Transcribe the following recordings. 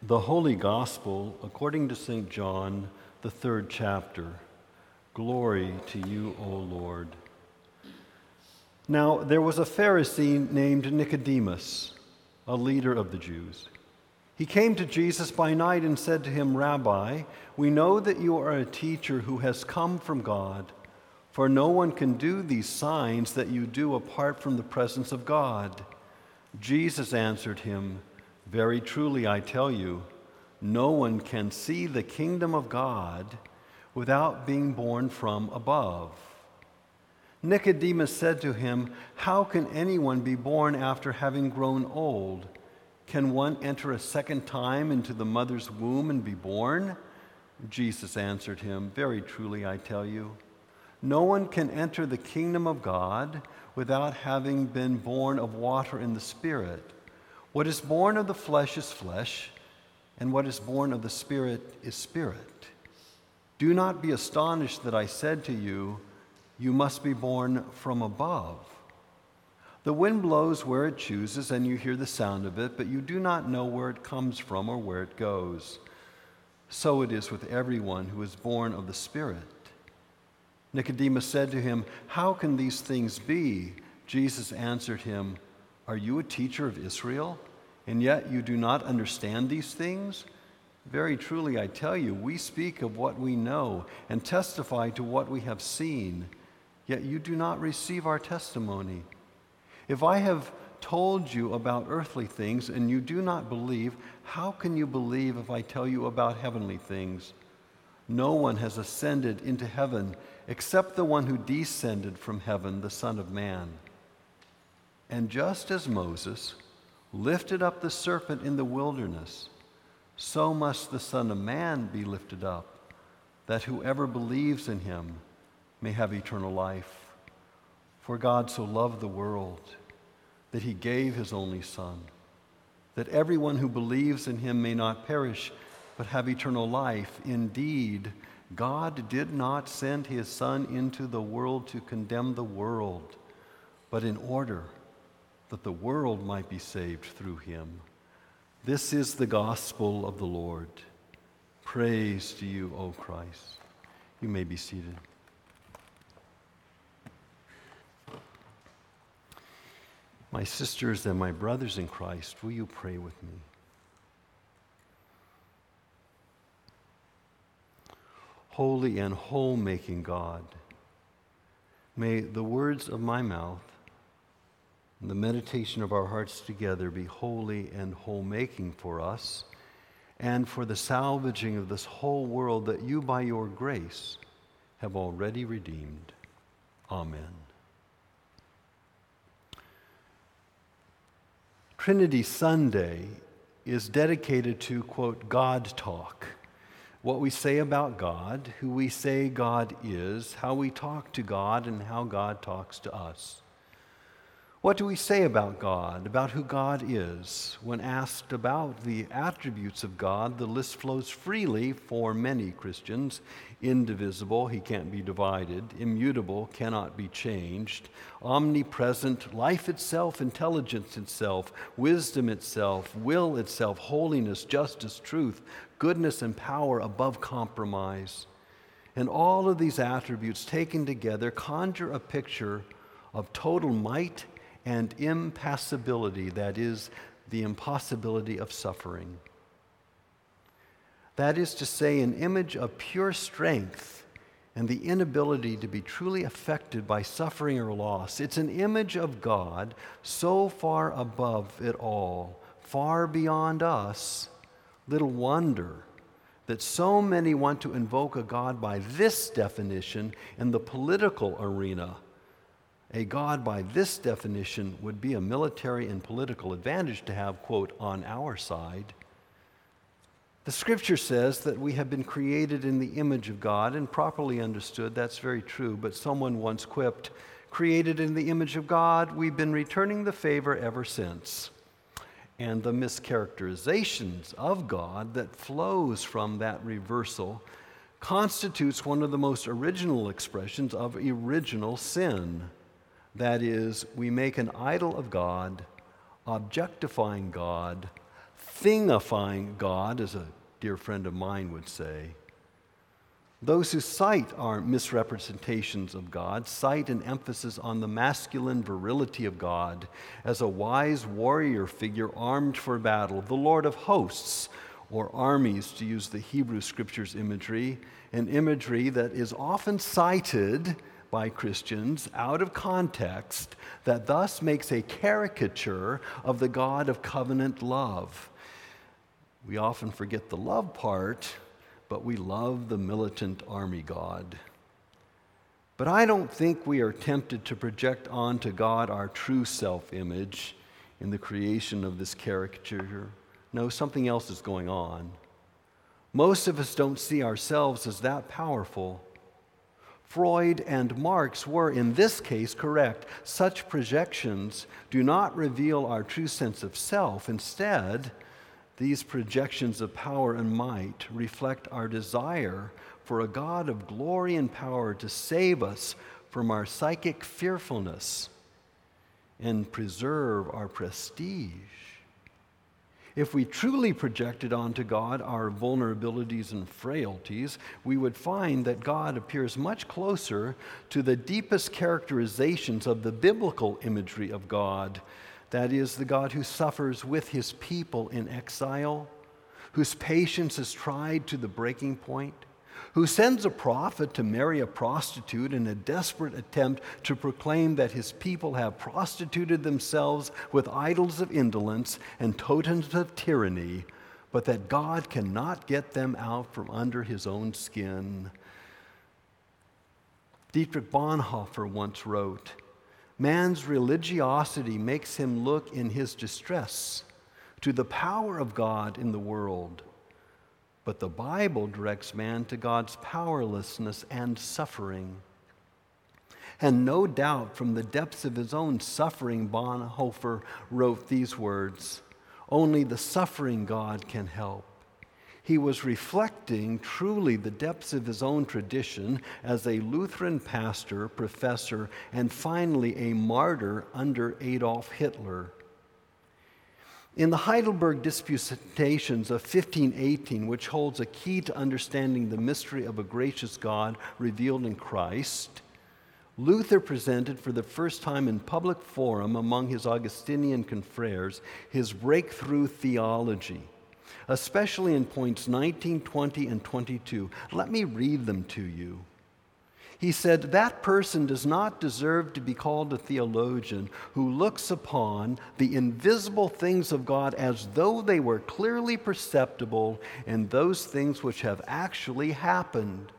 The Holy Gospel according to St. John, the 3rd chapter. Glory to you, O Lord. Now there was a Pharisee named Nicodemus, a leader of the Jews. He came to Jesus by night and said to him, "Rabbi, we know that you are a teacher who has come from God, for no one can do these signs that you do apart from the presence of God." Jesus answered him, "Very truly I tell you, no one can see the kingdom of God without being born from above." Nicodemus said to him, "How can anyone be born after having grown old? Can one enter a second time into the mother's womb and be born?" Jesus answered him, "Very truly I tell you, no one can enter the kingdom of God without having been born of water and the Spirit. What is born of the flesh is flesh, and what is born of the Spirit is spirit. Do not be astonished that I said to you, you must be born from above. The wind blows where it chooses, and you hear the sound of it, but you do not know where it comes from or where it goes. So it is with everyone who is born of the Spirit." Nicodemus said to him, "How can these things be?" Jesus answered him, "Are you a teacher of Israel, and yet you do not understand these things? Very truly I tell you, we speak of what we know and testify to what we have seen, yet you do not receive our testimony. If I have told you about earthly things and you do not believe, how can you believe if I tell you about heavenly things? No one has ascended into heaven except the one who descended from heaven, the Son of Man. And just as Moses lifted up the serpent in the wilderness, so must the Son of Man be lifted up, that whoever believes in him may have eternal life. For God so loved the world that he gave his only Son, that everyone who believes in him may not perish, but have eternal life. Indeed, God did not send his Son into the world to condemn the world, but in order that the world might be saved through him. This is the gospel of the Lord. Praise to you, O Christ. You may be seated. My sisters and my brothers in Christ, will you pray with me? Holy and whole-making God, may the words of my mouth and the meditation of our hearts together be holy and whole-making for us and for the salvaging of this whole world that you, by your grace, have already redeemed. Amen. Trinity Sunday is dedicated to, quote, God talk. What we say about God, who we say God is, how we talk to God, and how God talks to us. What do we say about God, about who God is? When asked about the attributes of God, the list flows freely for many Christians. Indivisible, he can't be divided. Immutable, cannot be changed. Omnipresent, life itself, intelligence itself, wisdom itself, will itself, holiness, justice, truth, goodness, and power above compromise. And all of these attributes taken together conjure a picture of total might and impassibility, that is, the impossibility of suffering. That is to say, an image of pure strength and the inability to be truly affected by suffering or loss. It's an image of God so far above it all, far beyond us. Little wonder that so many want to invoke a God by this definition in the political arena. A God by this definition would be a military and political advantage to have, quote, on our side. The scripture says that we have been created in the image of God, and properly understood, that's very true, but someone once quipped, created in the image of God, we've been returning the favor ever since. And the mischaracterizations of God that flows from that reversal constitutes one of the most original expressions of original sin. That is, we make an idol of God, objectifying God, thingifying God, as a dear friend of mine would say. Those who cite our misrepresentations of God cite an emphasis on the masculine virility of God as a wise warrior figure armed for battle, the Lord of hosts, or armies, to use the Hebrew Scriptures imagery, an imagery that is often cited by Christians out of context, that thus makes a caricature of the God of covenant love. We often forget the love part, but we love the militant army God. But I don't think we are tempted to project onto God our true self-image in the creation of this caricature. No, something else is going on. Most of us don't see ourselves as that powerful. Freud and Marx were, in this case, correct. Such projections do not reveal our true sense of self. Instead, these projections of power and might reflect our desire for a God of glory and power to save us from our psychic fearfulness and preserve our prestige. If we truly projected onto God our vulnerabilities and frailties, we would find that God appears much closer to the deepest characterizations of the biblical imagery of God. That is, the God who suffers with his people in exile, whose patience is tried to the breaking point, who sends a prophet to marry a prostitute in a desperate attempt to proclaim that his people have prostituted themselves with idols of indolence and totems of tyranny, but that God cannot get them out from under his own skin. Dietrich Bonhoeffer once wrote, "Man's religiosity makes him look in his distress to the power of God in the world, but the Bible directs man to God's powerlessness and suffering." And no doubt from the depths of his own suffering, Bonhoeffer wrote these words, "Only the suffering God can help." He was reflecting truly the depths of his own tradition as a Lutheran pastor, professor, and finally a martyr under Adolf Hitler. In the Heidelberg Disputations of 1518, which holds a key to understanding the mystery of a gracious God revealed in Christ, Luther presented for the first time in public forum among his Augustinian confreres his breakthrough theology, especially in points 19, 20, and 22. Let me read them to you. He said, "That person does not deserve to be called a theologian who looks upon the invisible things of God as though they were clearly perceptible in those things which have actually happened."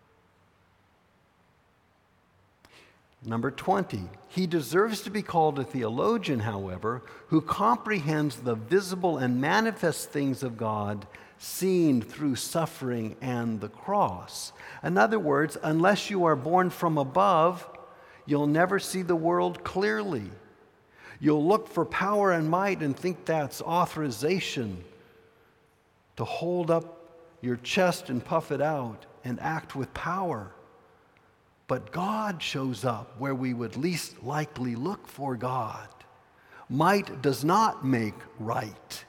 Number 20, he deserves to be called a theologian, however, who comprehends the visible and manifest things of God seen through suffering and the cross. In other words, unless you are born from above, you'll never see the world clearly. You'll look for power and might and think that's authorization to hold up your chest and puff it out and act with power. But God shows up where we would least likely look for God. Might does not make right.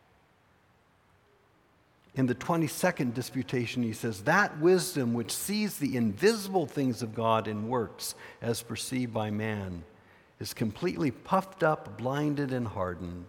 In the 22nd disputation, he says, "That wisdom which sees the invisible things of God in works as perceived by man is completely puffed up, blinded, and hardened."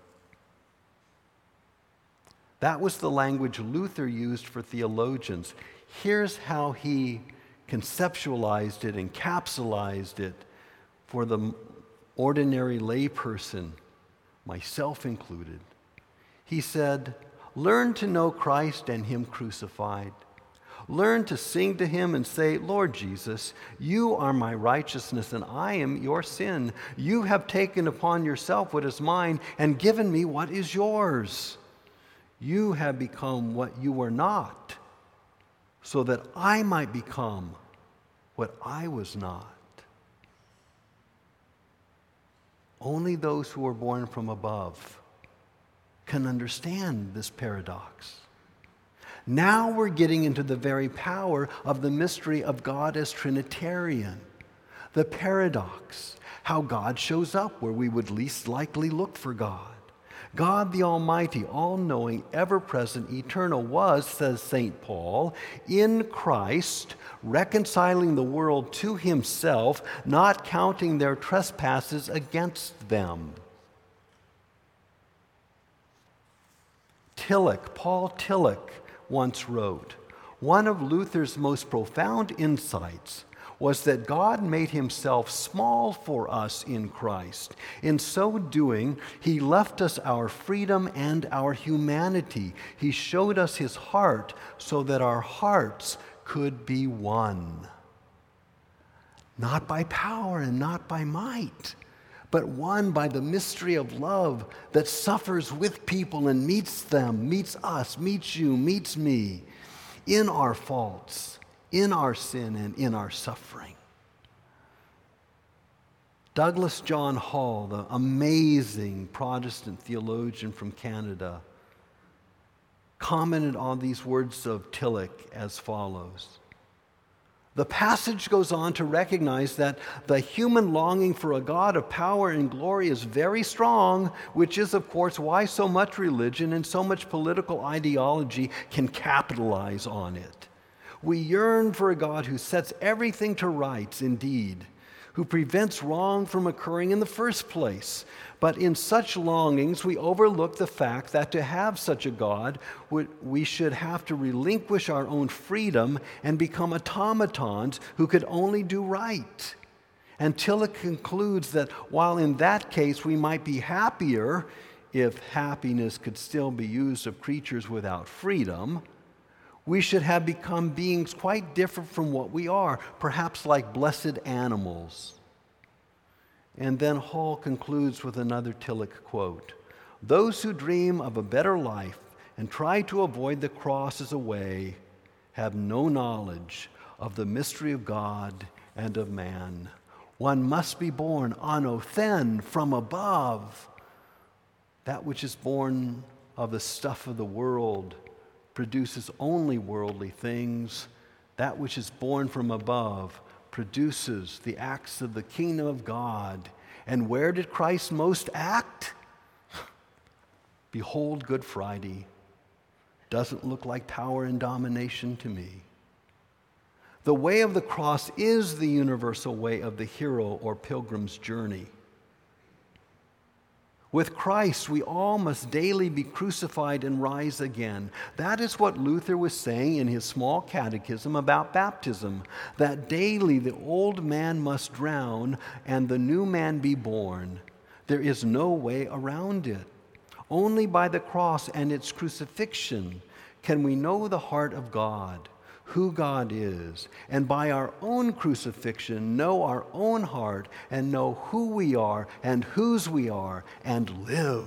That was the language Luther used for theologians. Here's how he conceptualized it, encapsulated it for the ordinary layperson, myself included. He said, "Learn to know Christ and him crucified. Learn to sing to him and say, 'Lord Jesus, you are my righteousness and I am your sin. You have taken upon yourself what is mine and given me what is yours. You have become what you were not, so that I might become what I was not.'" Only those who are born from above can understand this paradox. Now we're getting into the very power of the mystery of God as Trinitarian. The paradox, how God shows up where we would least likely look for God. God the Almighty, all-knowing, ever-present, eternal, was, says St. Paul, in Christ, reconciling the world to himself, not counting their trespasses against them. Paul Tillich once wrote, one of Luther's most profound insights was that God made himself small for us in Christ. In so doing, he left us our freedom and our humanity. He showed us his heart so that our hearts could be one. Not by power and not by might, but one by the mystery of love that suffers with people and meets them, meets us, meets you, meets me, in our faults, in our sin, and in our suffering. Douglas John Hall, the amazing Protestant theologian from Canada, commented on these words of Tillich as follows. The passage goes on to recognize that the human longing for a God of power and glory is very strong, which is, of course, why so much religion and so much political ideology can capitalize on it. We yearn for a God who sets everything to rights, indeed, who prevents wrong from occurring in the first place. But in such longings, we overlook the fact that to have such a God, we should have to relinquish our own freedom and become automatons who could only do right. Until it concludes that while in that case we might be happier, if happiness could still be used of creatures without freedom, we should have become beings quite different from what we are, perhaps like blessed animals. And then Hall concludes with another Tillich quote. Those who dream of a better life and try to avoid the cross as a way have no knowledge of the mystery of God and of man. One must be born anothen, from above. That which is born of the stuff of the world produces only worldly things. That which is born from above produces the acts of the kingdom of God. And where did Christ most act? Behold, Good Friday. Doesn't look like power and domination to me. The way of the cross is the universal way of the hero or pilgrim's journey. With Christ, we all must daily be crucified and rise again. That is what Luther was saying in his small catechism about baptism, that daily the old man must drown and the new man be born. There is no way around it. Only by the cross and its crucifixion can we know the heart of God, who God is, and by our own crucifixion know our own heart and know who we are and whose we are and live.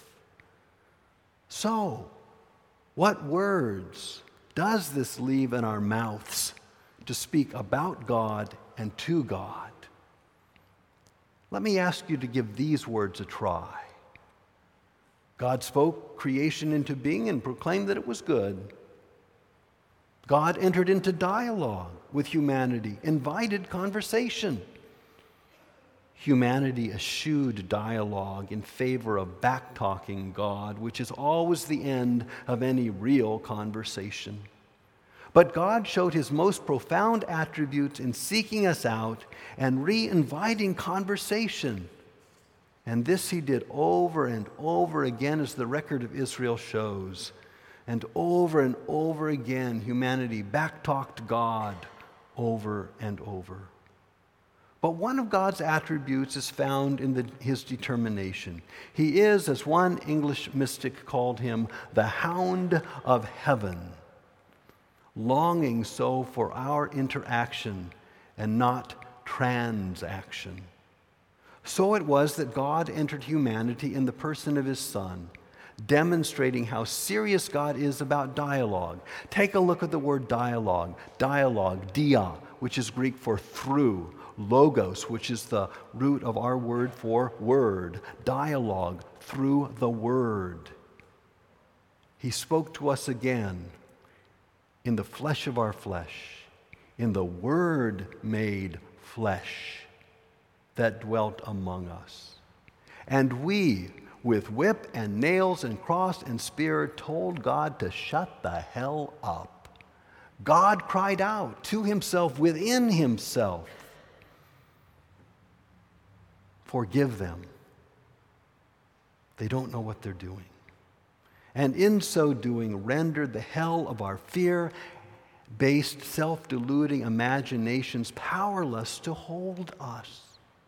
So, what words does this leave in our mouths to speak about God and to God? Let me ask you to give these words a try. God spoke creation into being and proclaimed that it was good. God entered into dialogue with humanity, invited conversation. Humanity eschewed dialogue in favor of back-talking God, which is always the end of any real conversation. But God showed his most profound attributes in seeking us out and re-inviting conversation. And this he did over and over again, as the record of Israel shows. And over again, humanity back-talked God over and over. But one of God's attributes is found in his determination. He is, as one English mystic called him, the hound of heaven, longing so for our interaction and not transaction. So it was that God entered humanity in the person of his Son, demonstrating how serious God is about dialogue. Take a look at the word dialogue. Dialogue, dia, which is Greek for through. Logos, which is the root of our word for word. Dialogue, through the word. He spoke to us again in the flesh of our flesh, in the Word made flesh that dwelt among us. And we with whip and nails and cross and spear, told God to shut the hell up. God cried out to himself within himself, "Forgive them. They don't know what they're doing." And in so doing, rendered the hell of our fear-based, self-deluding imaginations powerless to hold us.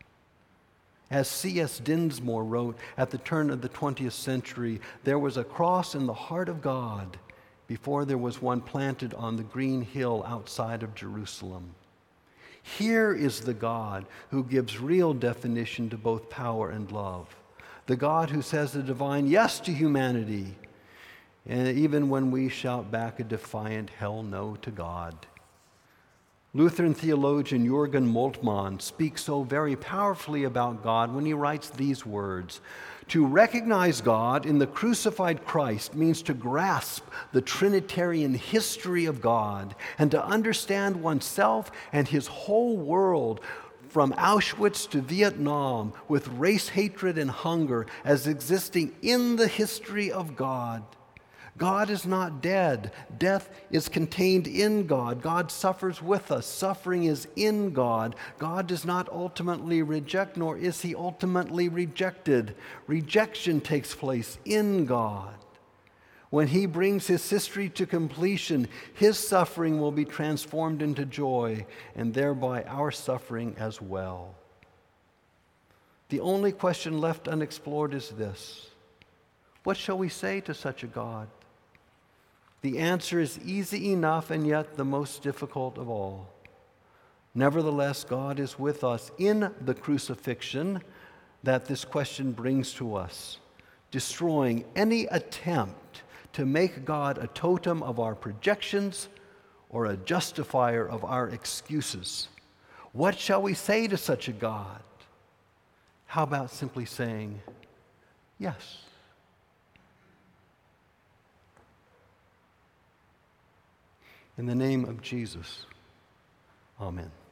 As C.S. Dinsmore wrote at the turn of the 20th century, there was a cross in the heart of God before there was one planted on the green hill outside of Jerusalem. Here is the God who gives real definition to both power and love. The God who says a divine yes to humanity, and even when we shout back a defiant hell no to God. Lutheran theologian Jürgen Moltmann speaks so very powerfully about God when he writes these words: "To recognize God in the crucified Christ means to grasp the Trinitarian history of God and to understand oneself and his whole world from Auschwitz to Vietnam with race hatred and hunger as existing in the history of God. God is not dead. Death is contained in God. God suffers with us. Suffering is in God. God does not ultimately reject, nor is he ultimately rejected. Rejection takes place in God. When he brings his history to completion, his suffering will be transformed into joy, and thereby our suffering as well." The only question left unexplored is this: what shall we say to such a God? The answer is easy enough and yet the most difficult of all. Nevertheless, God is with us in the crucifixion that this question brings to us, destroying any attempt to make God a totem of our projections or a justifier of our excuses. What shall we say to such a God? How about simply saying, yes? In the name of Jesus, amen.